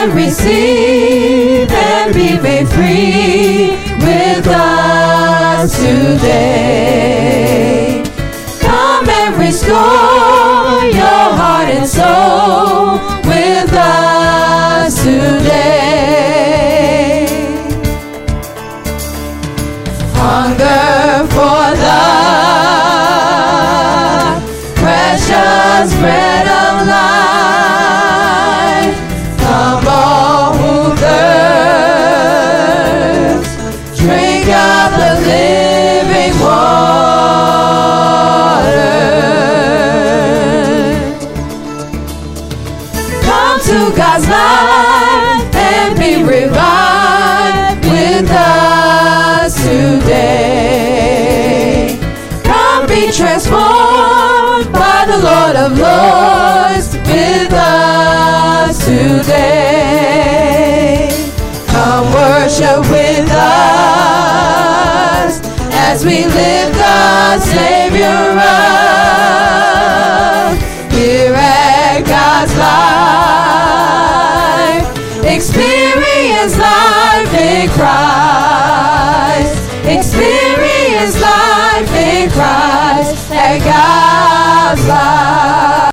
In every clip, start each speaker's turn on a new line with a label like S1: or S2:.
S1: and receive and be made free with us today. Come and restore your heart and soul with us today. Hunger for the precious bread of life. Come all who thirst, drink of the living water. Come to God's life and be revived with us today. Come be transformed by the Lord of Lords with us today. Come worship with us as we lift the Savior up. Here at God's life, experience life in Christ. Experience life in Christ at God's life.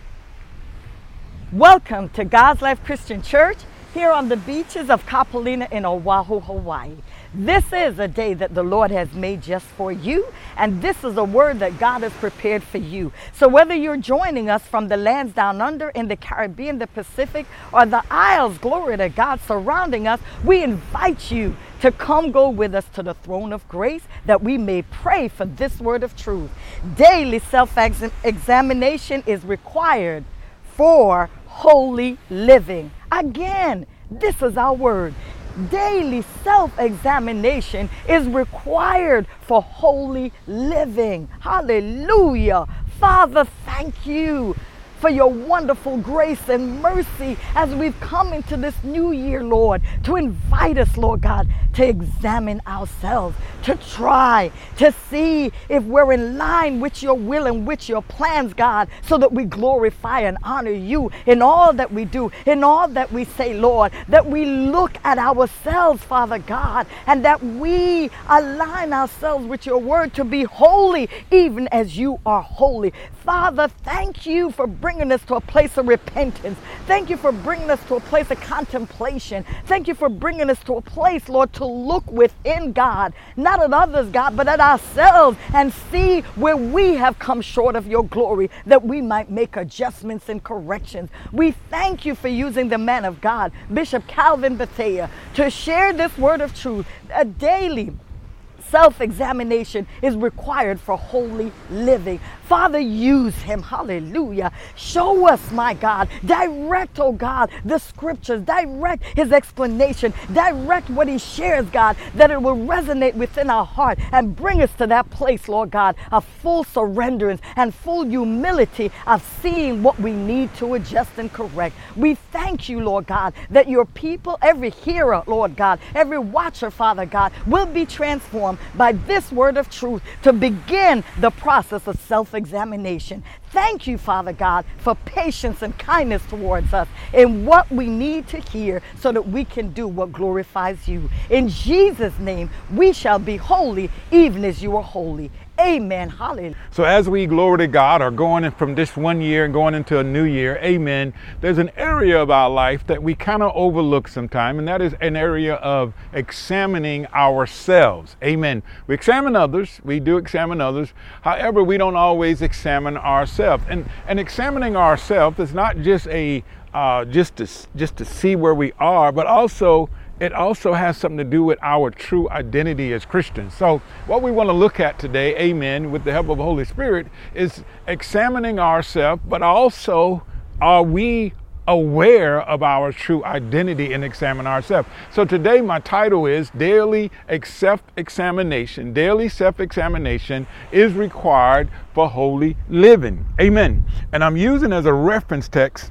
S2: Welcome to God's Life Christian Church here on the beaches of Kapalina in Oahu, Hawaii. This is a day that the Lord has made just for you, and this is a word that God has prepared for you. So whether you're joining us from the lands down under in the Caribbean, the Pacific, or the Isles, glory to God, surrounding us, we invite you to come go with us to the throne of grace that we may pray for this word of truth. Daily self-examination is required for holy living. Again, this is our word. Daily self-examination is required for holy living. Hallelujah. Father, thank you for your wonderful grace and mercy as we've come into this new year, Lord, to invite us, Lord God, to examine ourselves, to try to see if we're in line with your will and with your plans, God, so that we glorify and honor you in all that we do, in all that we say, Lord, that we look at ourselves, Father God, and that we align ourselves with your word to be holy, even as you are holy. Father, thank you for bringing us to a place of repentance. Thank you for bringing us to a place of contemplation. Thank you for bringing us to a place, Lord, to look within, God, not at others, God, but at ourselves and see where we have come short of your glory, that we might make adjustments and corrections. We thank you for using the man of God, Bishop Calvin Bethea, to share this word of truth. A daily self-examination is required for holy living. Father, use him. Hallelujah. Show us, my God. Direct, oh God, the scriptures. Direct his explanation. Direct what he shares, God, that it will resonate within our heart and bring us to that place, Lord God, of full surrenderance and full humility of seeing what we need to adjust and correct. We thank you, Lord God, that your people, every hearer, Lord God, every watcher, Father God, will be transformed by this word of truth to begin the process of self-examination. Thank you, Father God, for patience and kindness towards us in what we need to hear so that we can do what glorifies you. In Jesus' name, we shall be holy even as you are holy. Amen. Hallelujah.
S3: So as we, glory to God, are going from this one year and going into a new year, amen, there's an area of our life that we kind of overlook sometimes, and that is an area of examining ourselves. Amen. We examine others. We do examine others. However, we don't always examine ourselves. And examining ourselves is not just a just to see where we are, but also it also has something to do with our true identity as Christians. So what we want to look at today, amen, with the help of the Holy Spirit, is examining ourselves, but also are we aware of our true identity and examine ourselves. So today my title is Daily Self-Examination. Daily self-examination is required for holy living. Amen. And I'm using as a reference text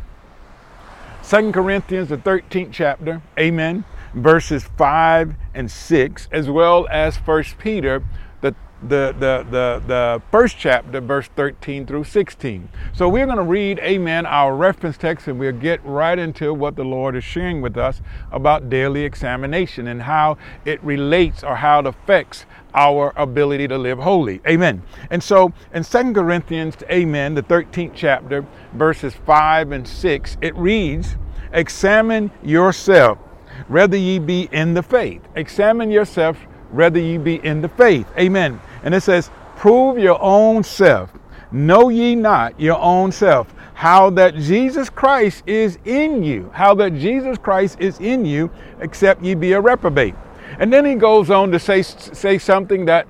S3: 2 Corinthians, the 13th chapter, amen, verses 5 and 6, as well as 1 Peter, the the first chapter, verse 13 through 16. So we're going to read, amen, our reference text, and we'll get right into what the Lord is sharing with us about daily examination and how it relates or how it affects our ability to live holy. Amen. And so in 2 Corinthians, amen, the 13th chapter, verses 5 and 6, it reads, examine yourself, whether ye be in the faith. Examine yourself, whether ye be in the faith. Amen. And it says, prove your own self. Know ye not your own self, how that Jesus Christ is in you, how that Jesus Christ is in you, except ye be a reprobate. And then he goes on to say something that,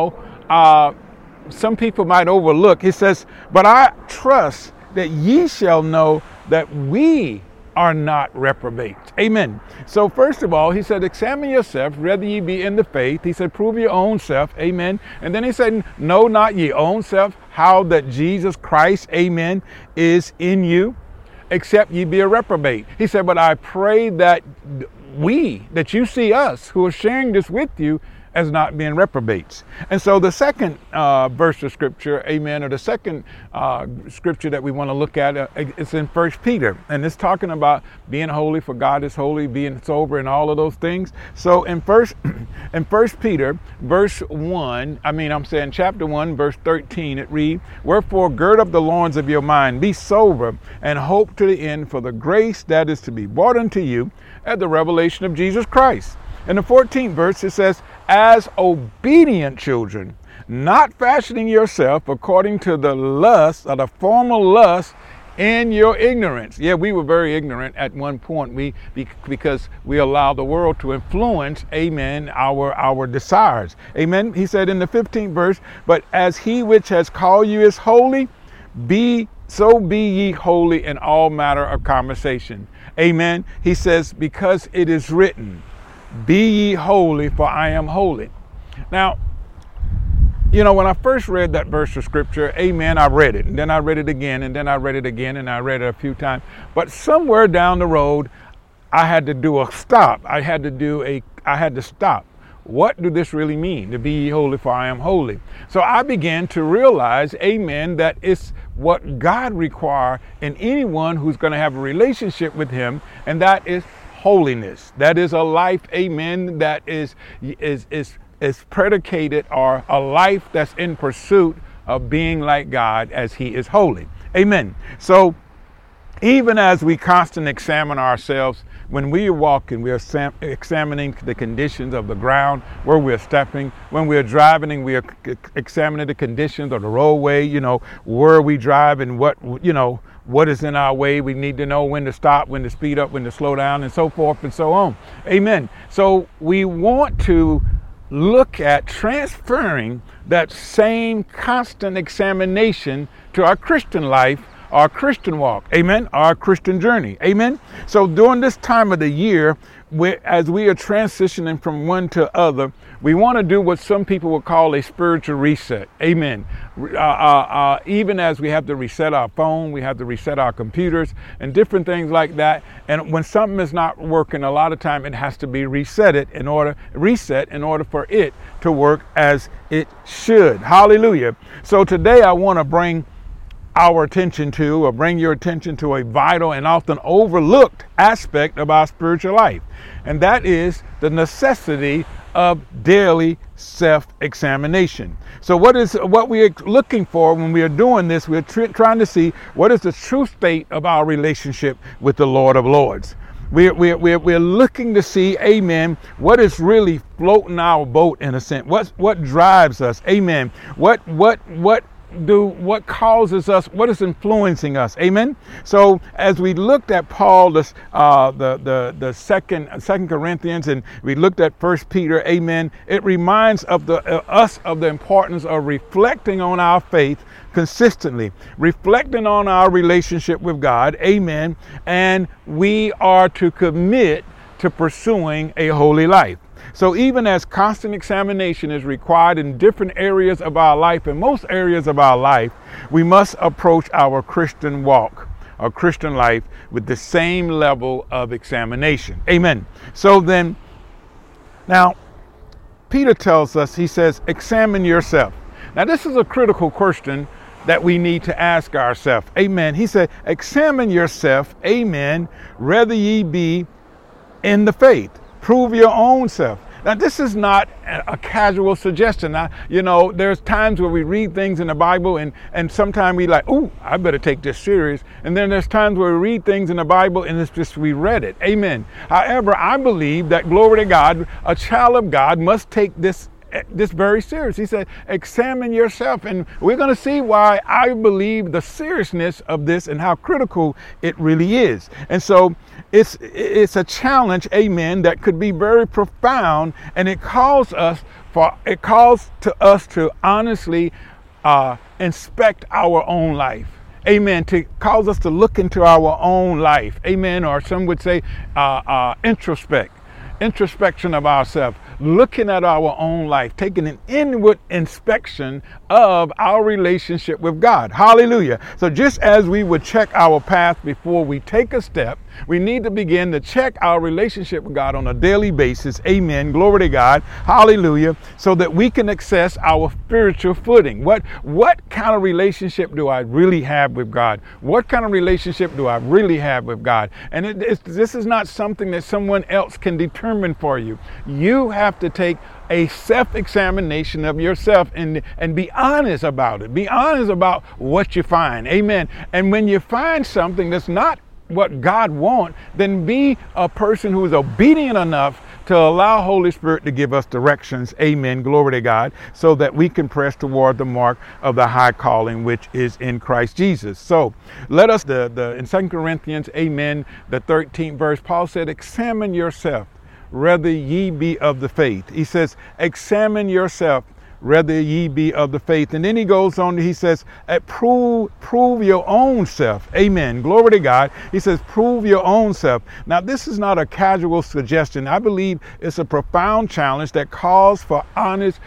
S3: some people might overlook. He says, but I trust that ye shall know that we are not reprobates. Amen. So first of all, he said, examine yourself, whether ye be in the faith. He said, prove your own self. Amen. And then he said, know not ye own self, how that Jesus Christ, amen, is in you, except ye be a reprobate. He said, but I pray that that you see us who are sharing this with you as not being reprobates. And so the second verse of scripture, amen, or the second scripture that we want to look at, it's in 1 Peter. And it's talking about being holy, for God is holy, being sober, and all of those things. So in First Peter, chapter 1, verse 13, it reads, wherefore gird up the loins of your mind, be sober, and hope to the end for the grace that is to be brought unto you at the revelation of Jesus Christ. In the 14th verse, it says, as obedient children, not fashioning yourself according to the lust or the former lust in your ignorance. Yeah, we were very ignorant at one point because we allowed the world to influence, amen, our desires. Amen. He said in the 15th verse, but as he which has called you is holy, so be ye holy in all matter of conversation. Amen. He says, because it is written, be ye holy, for I am holy. Now, when I first read that verse of scripture, amen, I read it. And then I read it again, and then I read it again, and I read it a few times. But somewhere down the road, I had to do a stop. I had to stop. What do this really mean? To be ye holy, for I am holy. So I began to realize, amen, that it's what God requires in anyone who's going to have a relationship with him, and that is holiness. That is a life, amen, that is predicated, or a life that's in pursuit of being like God as he is holy. Amen. So even as we constantly examine ourselves, when we are walking, we are examining the conditions of the ground where we're stepping. When we're driving, we are examining the conditions of the roadway, where we drive and what is in our way. We need to know when to stop, when to speed up, when to slow down, and so forth and so on. Amen. So we want to look at transferring that same constant examination to our Christian life, our Christian walk, amen, our Christian journey, amen. So during this time of the year, as we are transitioning from one to other, we want to do what some people would call a spiritual reset, amen. Even as we have to reset our phone, we have to reset our computers and different things like that. And when something is not working, a lot of time it has to be reset in order for it to work as it should. Hallelujah. So today I want to bring your attention to a vital and often overlooked aspect of our spiritual life. And that is the necessity of daily self-examination. So what we are looking for when we are doing this, we're trying to see what is the true state of our relationship with the Lord of Lords. We're looking to see, amen, what is really floating our boat in a sense. What drives us, amen. What causes us, what is influencing us, amen. So as we looked at Paul, the second Corinthians, and we looked at 1 Peter, amen, it reminds us of the importance of reflecting on our faith consistently, reflecting on our relationship with God, amen, and we are to commit to pursuing a holy life. So even as constant examination is required in different areas of our life, in most areas of our life, we must approach our Christian walk, our Christian life, with the same level of examination. Amen. So then, now, Peter tells us, he says, examine yourself. Now, this is a critical question that we need to ask ourselves. Amen. He said, examine yourself, amen, whether ye be in the faith. Prove your own self. Now, this is not a casual suggestion. Now, there's times where we read things in the Bible and sometimes we like, ooh, I better take this serious. And then there's times where we read things in the Bible and it's just we read it. Amen. However, I believe that, glory to God, a child of God must take this very serious. He said, examine yourself. And we're going to see why I believe the seriousness of this and how critical it really is. And so it's a challenge, amen, that could be very profound. And it calls to us to honestly inspect our own life. Amen. To cause us to look into our own life. Amen. Or some would say introspection of ourselves, looking at our own life, taking an inward inspection of our relationship with God. Hallelujah. So just as we would check our path before we take a step, we need to begin to check our relationship with God on a daily basis. Amen. Glory to God. Hallelujah. So that we can access our spiritual footing. What kind of relationship do I really have with God? What kind of relationship do I really have with God? And this is not something that someone else can determine for you. You have to take a self-examination of yourself and be honest about it. Be honest about what you find. Amen. And when you find something that's not what God wants, then be a person who is obedient enough to allow Holy Spirit to give us directions. Amen. Glory to God. So that we can press toward the mark of the high calling, which is in Christ Jesus. So let us, in 2 Corinthians, amen, the 13th verse, Paul said, examine yourself, whether ye be of the faith. He says, examine yourself, whether ye be of the faith. And then he goes on, he says, prove your own self. Amen. Glory to God. He says, prove your own self. Now, this is not a casual suggestion. I believe it's a profound challenge that calls for honest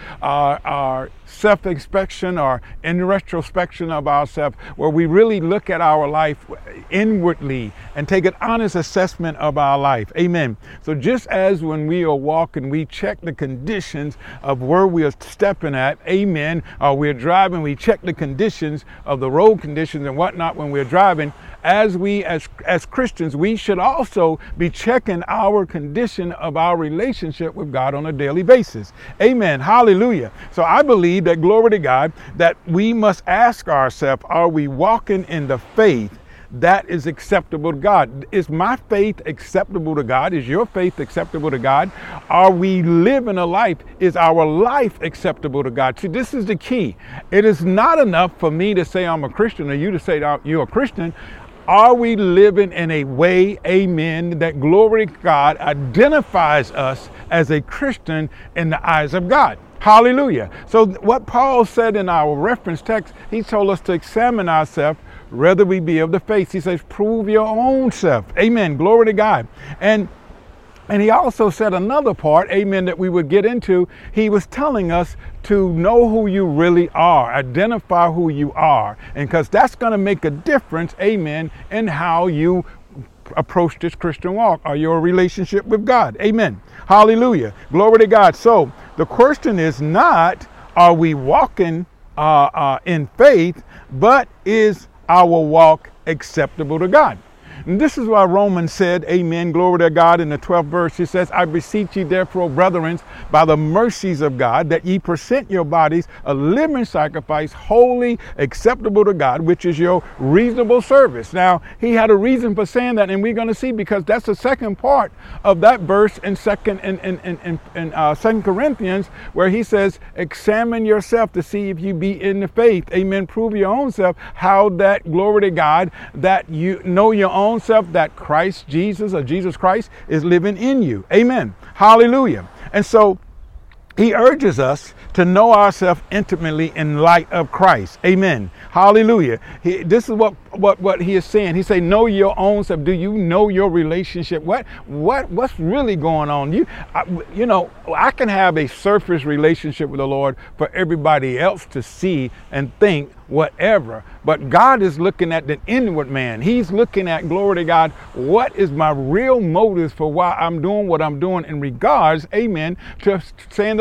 S3: self-inspection or in retrospection of ourselves, where we really look at our life inwardly and take an honest assessment of our life. Amen. So just as when we are walking, we check the conditions of where we are stepping at. Amen. Or we're driving, we check the conditions of the road conditions and whatnot when we're driving. As Christians, we should also be checking our condition of our relationship with God on a daily basis. Amen. Hallelujah. So I believe that, glory to God, that we must ask ourselves, are we walking in the faith that is acceptable to God? Is my faith acceptable to God? Is your faith acceptable to God? Are we living a life? Is our life acceptable to God? See, this is the key. It is not enough for me to say I'm a Christian or you to say you're a Christian. Are we living in a way, amen, that, glory to God, identifies us as a Christian in the eyes of God? Hallelujah. So what Paul said in our reference text, he told us to examine ourselves, whether we be of the faith. He says, prove your own self. Amen. Glory to God. And he also said another part, amen, that we would get into. He was telling us to know who you really are, identify who you are, and because that's going to make a difference, amen, in how you approach this Christian walk or your relationship with God. Amen. Hallelujah. Glory to God. So the question is not, are we walking in faith, but is our walk acceptable to God? And this is why Romans said, amen, glory to God, in the 12th verse. He says, I beseech ye therefore, brethren, by the mercies of God, that ye present your bodies a living sacrifice, holy, acceptable to God, which is your reasonable service. Now, he had a reason for saying that, and we're going to see, because that's the second part of that verse in 2 Corinthians, where he says, examine yourself to see if you be in the faith. Amen. Prove your own self, how that, glory to God, that you know your own self, that Christ Jesus or Jesus Christ is living in you. Amen. Hallelujah. And so he urges us to know ourselves intimately in light of Christ. Amen. Hallelujah. This is what he is saying. He say, know your own self. Do you know your relationship? What's really going on? I can have a surface relationship with the Lord for everybody else to see and think whatever. But God is looking at the inward man. He's looking at, glory to God, what is my real motives for why I'm doing what I'm doing in regards, amen, to saying that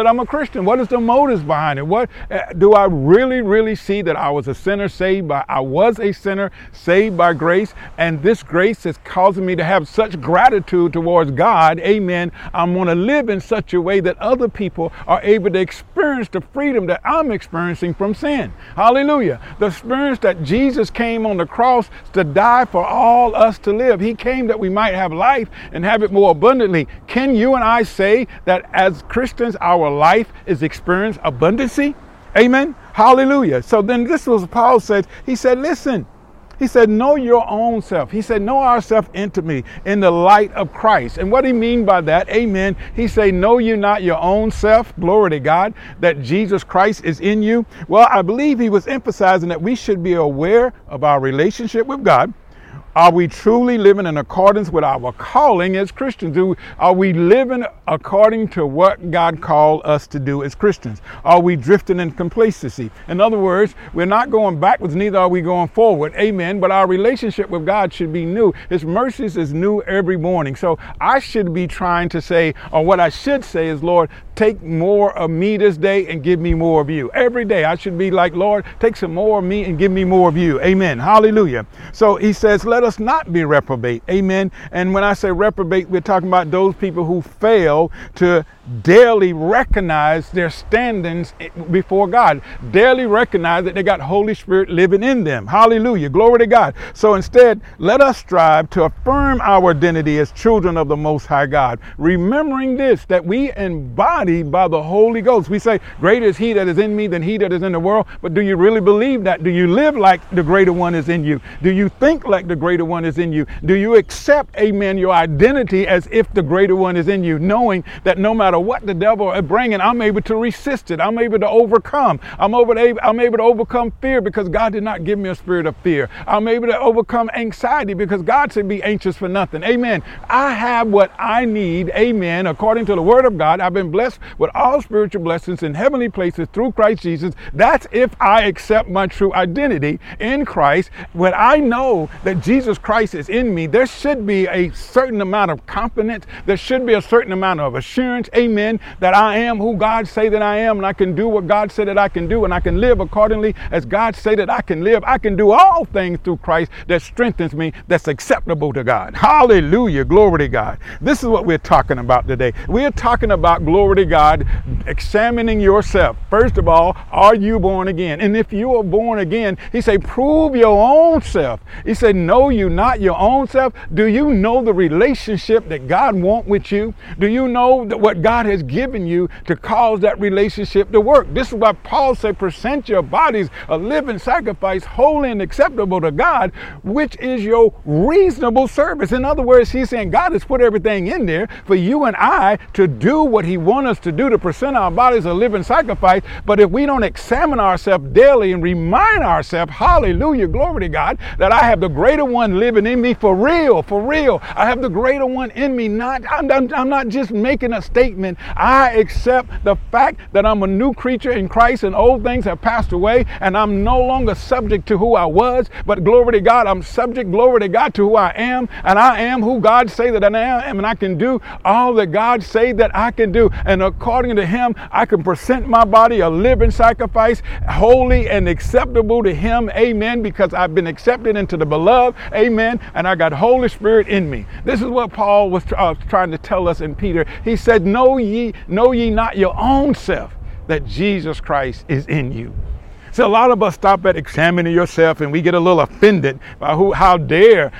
S3: I'm a Christian? What is the motives behind it? What do I really see that I was a sinner I was a sinner saved by grace, and this grace is causing me to have such gratitude towards God. Amen. I'm going to live in such a way that other people are able to experience the freedom that I'm experiencing from sin. Hallelujah. The experience that Jesus came on the cross to die for all us to live. He came that we might have life and have it more abundantly. Can you and I say that as Christians, our life is experiencing abundancy? Amen. Hallelujah. So then this was Paul said. He said, listen. He said, know your own self. He said, know ourselves intimately in the light of Christ. And what he mean by that, amen, he say, know you not your own self, glory to God, that Jesus Christ is in you. Well, I believe he was emphasizing that we should be aware of our relationship with God. Are we truly living in accordance with our calling as Christians? Are we living according to what God called us to do as Christians? Are we drifting in complacency? In other words, we're not going backwards, neither are we going forward. Amen. But our relationship with God should be new. His mercies is new every morning. So I should be trying to say, or what I should say is, Lord, take more of me this day and give me more of you. Every day I should be like, Lord, take some more of me and give me more of you. Amen. Hallelujah. So he says, let us not be reprobate. Amen. And when I say reprobate, we're talking about those people who fail to daily recognize their standings before God. Daily recognize that they got Holy Spirit living in them. Hallelujah. Glory to God. So instead, let us strive to affirm our identity as children of the Most High God. Remembering this, that we embodied by the Holy Ghost. We say, greater is he that is in me than he that is in the world. But do you really believe that? Do you live like the greater one is in you? Do you think like the greater one is in you? Do you accept, amen, your identity as if the greater one is in you, knowing that no matter what the devil is bringing, I'm able to resist it. I'm able to overcome. I'm able to overcome fear because God did not give me a spirit of fear. I'm able to overcome anxiety because God said be anxious for nothing. Amen. I have what I need. Amen. According to the word of God, I've been blessed with all spiritual blessings in heavenly places through Christ Jesus. That's if I accept my true identity in Christ. When I know that Jesus Christ is in me, there should be a certain amount of confidence. There should be a certain amount of assurance. Amen. That I am who God say that I am, and I can do what God said that I can do, and I can live accordingly as God say that I can live. I can do all things through Christ that strengthens me, that's acceptable to God. Hallelujah. Glory to God. This is what we're talking about today. We're talking about, glory to God, examining yourself. First of all, are you born again? And if you are born again, he said, prove your own self. He said, know you not your own self. Do you know the relationship that God wants with you? Do you know that what God has given you to cause that relationship to work? This is why Paul said, present your bodies a living sacrifice, holy and acceptable to God, which is your reasonable service. In other words, he's saying God has put everything in there for you and I to do what he wants us to do, to present our bodies a living sacrifice. But if we don't examine ourselves daily and remind ourselves, hallelujah, glory to God, that I have the greater one living in me for real. I have the greater one in me. I'm not just making a statement. I accept the fact that I'm a new creature in Christ and old things have passed away and I'm no longer subject to who I was, but glory to God, I'm subject, glory to God, to who I am, and I am who God say that I am, and I can do all that God say that I can do. And according to him, I can present my body a living sacrifice, holy and acceptable to him. Amen. Because I've been accepted into the beloved. Amen. And I got Holy Spirit in me. This is what Paul was trying to tell us in Peter. He said, know ye not your own self, that Jesus Christ is in you. So a lot of us stop at examining yourself and we get a little offended by how dare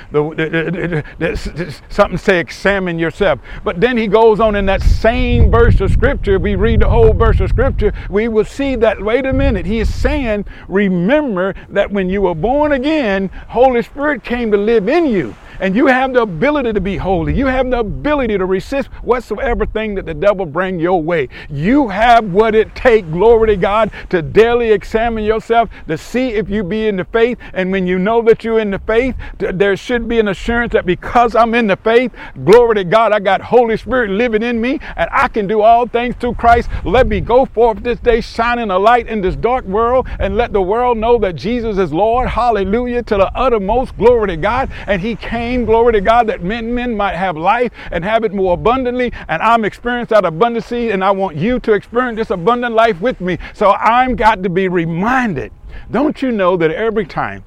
S3: something say examine yourself. But then he goes on in that same verse of scripture, we read the whole verse of scripture, we will see that, wait a minute, he is saying, remember that when you were born again, Holy Spirit came to live in you. And you have the ability to be holy. You have the ability to resist whatsoever thing that the devil bring your way. You have what it takes, glory to God, to daily examine yourself, to see if you be in the faith. And when you know that you're in the faith, there should be an assurance that because I'm in the faith, glory to God, I got Holy Spirit living in me, and I can do all things through Christ. Let me go forth this day, shining a light in this dark world, and let the world know that Jesus is Lord. Hallelujah, to the uttermost, glory to God. And he came came, glory to God, that men might have life and have it more abundantly. And I'm experiencing that abundancy, and I want you to experience this abundant life with me. So I'm got to be reminded. Don't you know that every time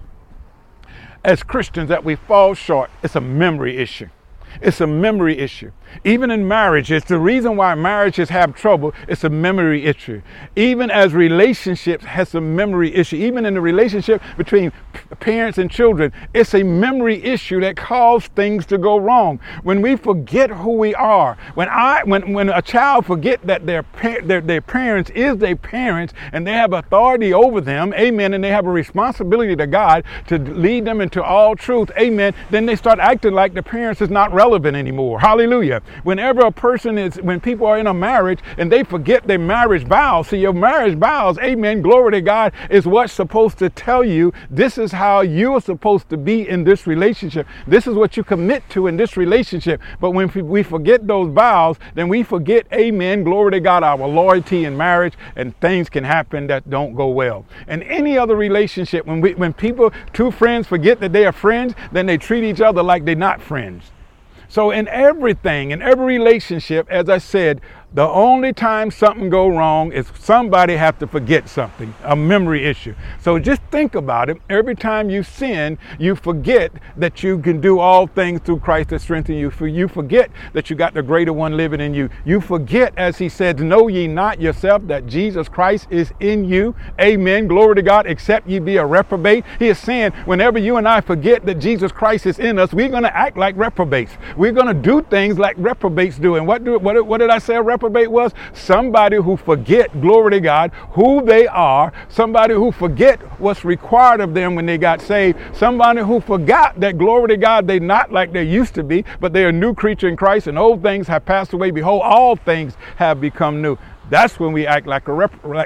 S3: as Christians that we fall short, it's a memory issue. It's a memory issue. Even in marriage, it's the reason why marriages have trouble. It's a memory issue. Even as relationships has a memory issue. Even in the relationship between parents and children, it's a memory issue that causes things to go wrong. When we forget who we are, when a child forget that their parents is their parents and they have authority over them, amen, and they have a responsibility to God to lead them into all truth, amen, then they start acting like the parents is not relevant anymore. Hallelujah. Whenever when people are in a marriage and they forget their marriage vows, see, your marriage vows, amen, glory to God, is what's supposed to tell you this is how you are supposed to be in this relationship. This is what you commit to in this relationship. But when we forget those vows, then we forget, amen, glory to God, our loyalty in marriage, and things can happen that don't go well. In any other relationship, when two friends forget that they are friends, then they treat each other like they're not friends. So in everything, in every relationship, as I said, the only time something go wrong is somebody have to forget something, a memory issue. So just think about it. Every time you sin, you forget that you can do all things through Christ that strengthens you. You forget that you got the greater one living in you. You forget, as he said, know ye not yourself that Jesus Christ is in you. Amen. Glory to God, except ye be a reprobate. He is saying, whenever you and I forget that Jesus Christ is in us, we're going to act like reprobates. We're going to do things like reprobates do. And what did I say a reprobate was? Somebody who forget, glory to God, who they are. Somebody who forget what's required of them when they got saved. Somebody who forgot that, glory to God, they're not like they used to be, but they're a new creature in Christ, and old things have passed away. Behold, all things have become new. That's when we act like a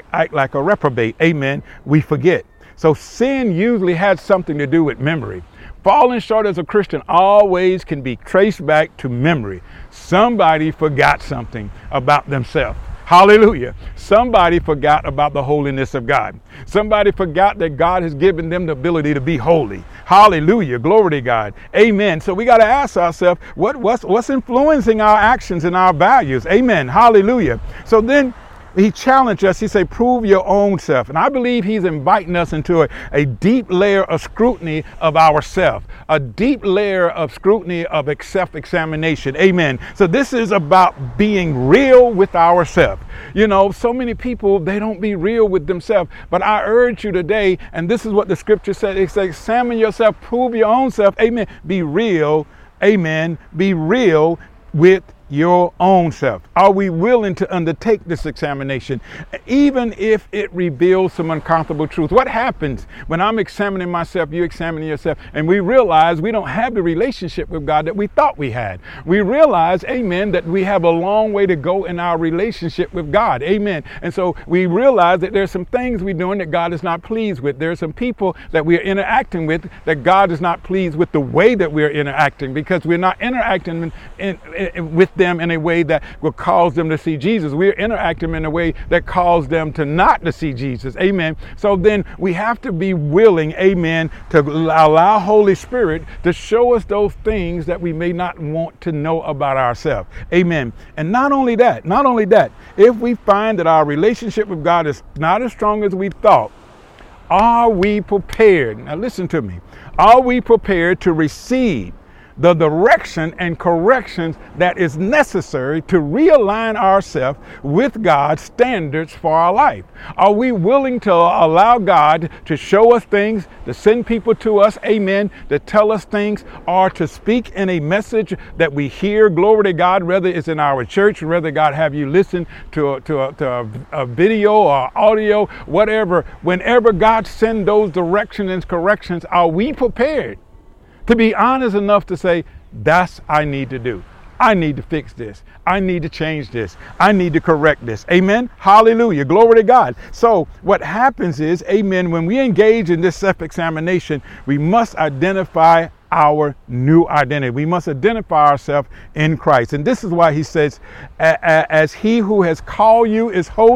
S3: reprobate. Amen. We forget. So sin usually has something to do with memory. Falling short as a Christian always can be traced back to memory. Somebody forgot something about themselves. Hallelujah. Somebody forgot about the holiness of God. Somebody forgot that God has given them the ability to be holy. Hallelujah. Glory to God. Amen. So we got to ask ourselves, what's influencing our actions and our values? Amen. Hallelujah. So then he challenged us. He said, prove your own self. And I believe he's inviting us into a deep layer of scrutiny of ourselves, a deep layer of scrutiny of self-examination. Amen. So this is about being real with ourselves. You know, so many people, they don't be real with themselves. But I urge you today, and this is what the scripture said. It says, examine yourself, prove your own self. Amen. Be real. Amen. Be real with your own self. Are we willing to undertake this examination, even if it reveals some uncomfortable truth? What happens when I'm examining myself, you examining yourself, and we realize we don't have the relationship with God that we thought we had? We realize, amen, that we have a long way to go in our relationship with God. Amen. And so we realize that there's some things we're doing that God is not pleased with. There's some people that we're interacting with that God is not pleased with the way that we're interacting, because we're not interacting with them in a way that will cause them to see Jesus. We're interacting in a way that calls them to not to see Jesus. Amen. So then we have to be willing, amen, to allow Holy Spirit to show us those things that we may not want to know about ourselves. Amen. And not only that, if we find that our relationship with God is not as strong as we thought, are we prepared? Now listen to me. Are we prepared to receive the direction and corrections that is necessary to realign ourselves with God's standards for our life? Are we willing to allow God to show us things, to send people to us, amen, to tell us things, or to speak in a message that we hear, glory to God, whether it's in our church, whether God have you listen to a video or audio, whatever. Whenever God sends those directions and corrections, are we prepared to be honest enough to say, that's I need to do. I need to fix this. I need to change this. I need to correct this. Amen. Hallelujah. Glory to God. So what happens is, amen, when we engage in this self-examination, we must identify our new identity. We must identify ourselves in Christ. And this is why he says, as he who has called you is holy,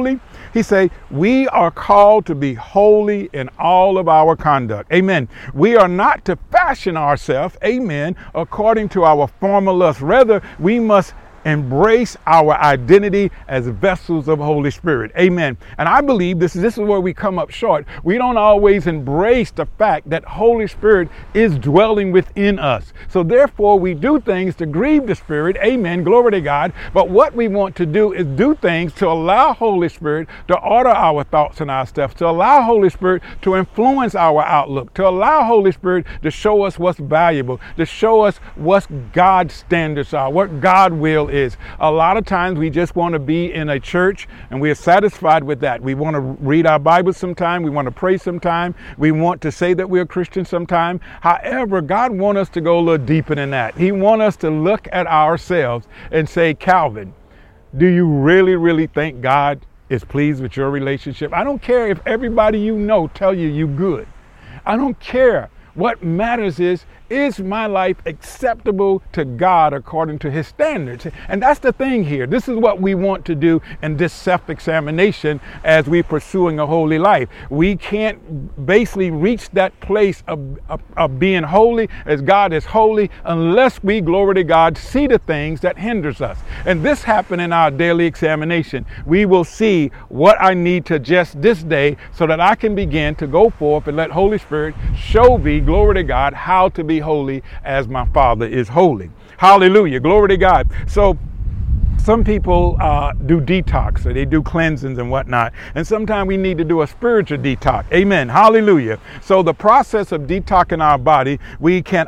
S3: He said, we are called to be holy in all of our conduct. Amen. We are not to fashion ourselves, amen, according to our former lust. Rather, we must embrace our identity as vessels of Holy Spirit. Amen. And I believe this is where we come up short. We don't always embrace the fact that Holy Spirit is dwelling within us. So therefore, we do things to grieve the Spirit. Amen. Glory to God. But what we want to do is do things to allow Holy Spirit to order our thoughts and our steps, to allow Holy Spirit to influence our outlook, to allow Holy Spirit to show us what's valuable, to show us what God's standards are, what God's will is. A lot of times we just want to be in a church and we are satisfied with that. We want to read our Bible sometime. We want to pray sometime. We want to say that we're Christian sometime. However, God wants us to go a little deeper than that. He wants us to look at ourselves and say, Calvin, do you really think God is pleased with your relationship? I don't care if everybody you know tell you good. I don't care. What matters is my life acceptable to God according to his standards? And that's the thing here. This is what we want to do in this self-examination as we're pursuing a holy life. We can't basically reach that place of being holy as God is holy unless we, glory to God, see the things that hinders us. And this happened in our daily examination. We will see what I need to adjust this day so that I can begin to go forth and let Holy Spirit show me, glory to God, how to be holy as my Father is holy. Hallelujah. Glory to God. So some people do detox, or they do cleansings and whatnot. And sometimes we need to do a spiritual detox. Amen. Hallelujah. So the process of detoxing our body, we can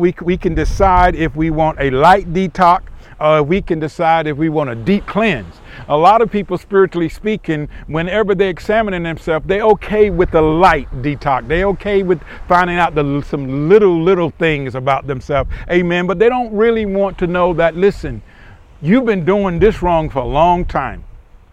S3: decide if we want a light detox, or we can decide if we want a deep cleanse. A lot of people, spiritually speaking, whenever they're examining themselves, they're okay with the light detox. They're okay with finding out some little things about themselves. Amen. But they don't really want to know that, listen, you've been doing this wrong for a long time.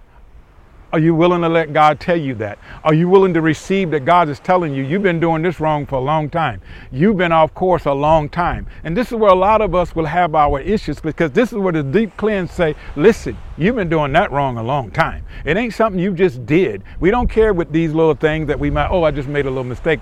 S3: Are you willing to let God tell you that? Are you willing to receive that God is telling you, you've been doing this wrong for a long time? You've been off course a long time. And this is where a lot of us will have our issues, because this is where the deep cleanse say, listen, you've been doing that wrong a long time. It ain't something you just did. We don't care with these little things that we might, I just made a little mistake.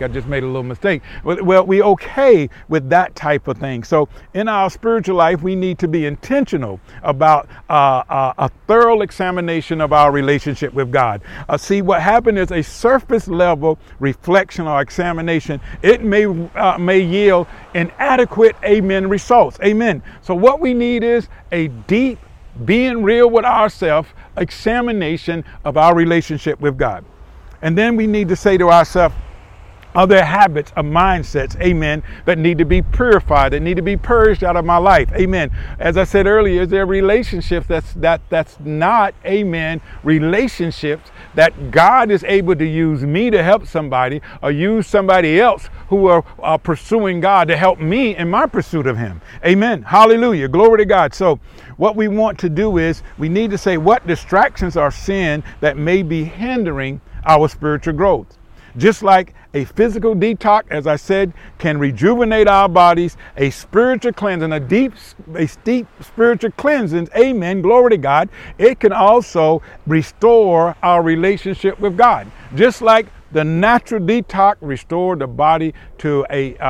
S3: Well, we okay with that type of thing. So in our spiritual life, we need to be intentional about a thorough examination of our relationship with God. See, what happened is a surface level reflection or examination. It may yield inadequate, amen, results. Amen. So what we need is a deep, being real with ourselves, examination of our relationship with God. And then we need to say to ourselves, are there habits or mindsets, amen, that need to be purified, that need to be purged out of my life, amen. As I said earlier, is there relationships that's not, amen, relationships that God is able to use me to help somebody, or use somebody else who are pursuing God to help me in my pursuit of him, amen. Hallelujah, glory to God. So what we want to do is we need to say what distractions are sin that may be hindering our spiritual growth. Just like a physical detox, as I said, can rejuvenate our bodies, a spiritual cleansing, a deep spiritual cleansing, amen, glory to God, it can also restore our relationship with God. Just like the natural detox restored the body to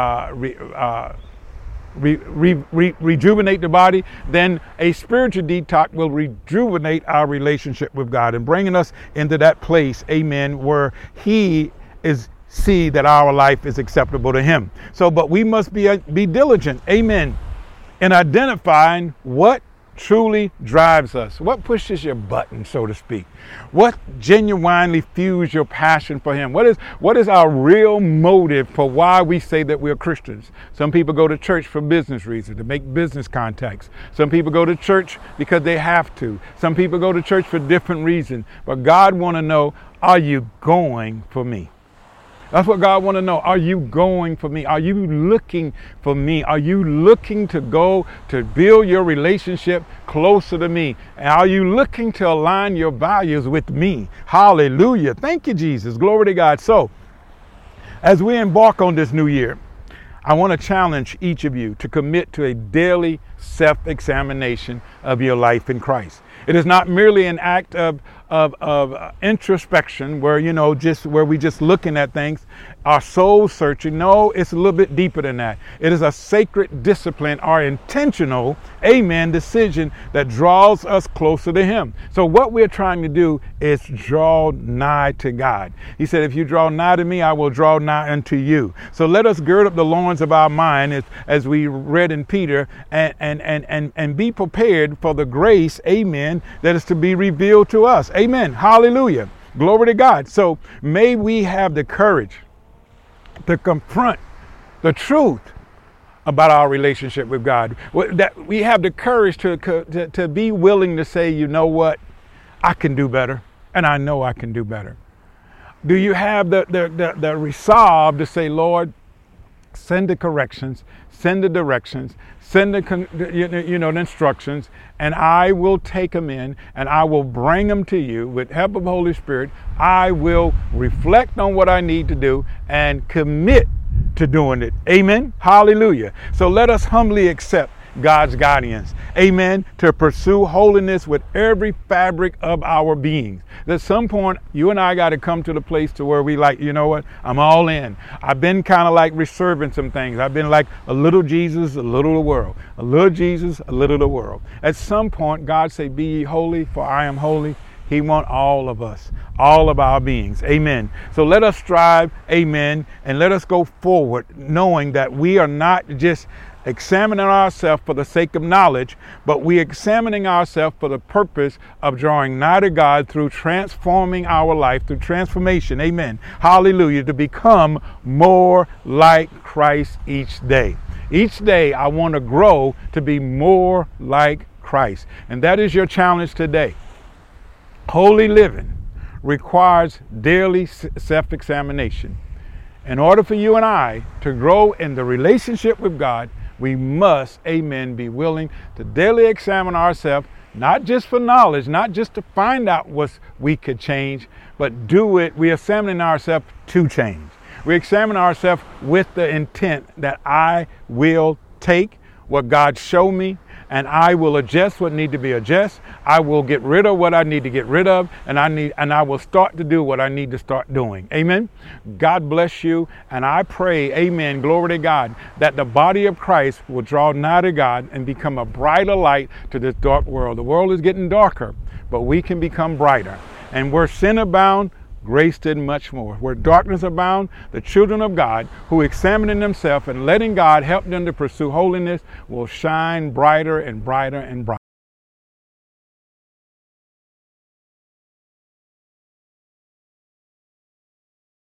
S3: rejuvenate the body, then a spiritual detox will rejuvenate our relationship with God and bringing us into that place, amen, where he see that our life is acceptable to him. So, but we must be diligent, amen, in identifying what truly drives us, what pushes your button, so to speak, what genuinely fuels your passion for him, what is our real motive for why we say that we're Christians. Some people go to church for business reasons, to make business contacts. Some people go to church because they have to. Some people go to church for different reasons. But God want to know, are you going for me? That's what God want to know. Are you going for me? Are you looking for me? Are you looking to go to build your relationship closer to me? And are you looking to align your values with me? Hallelujah. Thank you, Jesus. Glory to God. So, as we embark on this new year, I want to challenge each of you to commit to a daily self-examination of your life in Christ. It is not merely an act of introspection where, just where we just looking at things, our soul searching. No, it's a little bit deeper than that. It is a sacred discipline or intentional, decision that draws us closer to Him. So what we're trying to do is draw nigh to God. He said, if you draw nigh to me, I will draw nigh unto you. So let us gird up the loins of our mind as we read in Peter and be prepared for the grace, that is to be revealed to us. Amen. Hallelujah. Glory to God. So may we have the courage to confront the truth about our relationship with God. That we have the courage to be willing to say, you know what, I can do better, and I know I can do better. Do you have the resolve to say, Lord, send the corrections, send the directions, send the instructions, and I will take them in and I will bring them to you with help of the Holy Spirit. I will reflect on what I need to do and commit to doing it. Amen. Hallelujah. So let us humbly accept God's guidance. Amen. To pursue holiness with every fabric of our beings. At some point, you and I got to come to the place to where we like, you know what? I'm all in. I've been kind of like reserving some things. I've been like a little Jesus, a little the world. A little Jesus, a little the world. At some point, God say, be ye holy, for I am holy. He wants all of us, all of our beings. Amen. So let us strive. Amen. And let us go forward knowing that we are not just examining ourselves for the sake of knowledge, but we examining ourselves for the purpose of drawing nigh to God through transforming our life, through transformation. Amen. Hallelujah. To become more like Christ each day. Each day I want to grow to be more like Christ. And that is your challenge today. Holy living requires daily self-examination. In order for you and I to grow in the relationship with God, we must, be willing to daily examine ourselves, not just for knowledge, not just to find out what we could change, but do it. We're examining ourselves to change. We examine ourselves with the intent that I will take what God showed me, and I will adjust what need to be adjusted. I will get rid of what I need to get rid of, and I will start to do what I need to start doing. Amen. God bless you, and I pray, amen, glory to God, that the body of Christ will draw nigh to God and become a brighter light to this dark world. The world is getting darker, but we can become brighter. And where sin abound, grace did much more. Where darkness abound, the children of God who examining themselves and letting God help them to pursue holiness will shine brighter and brighter and brighter.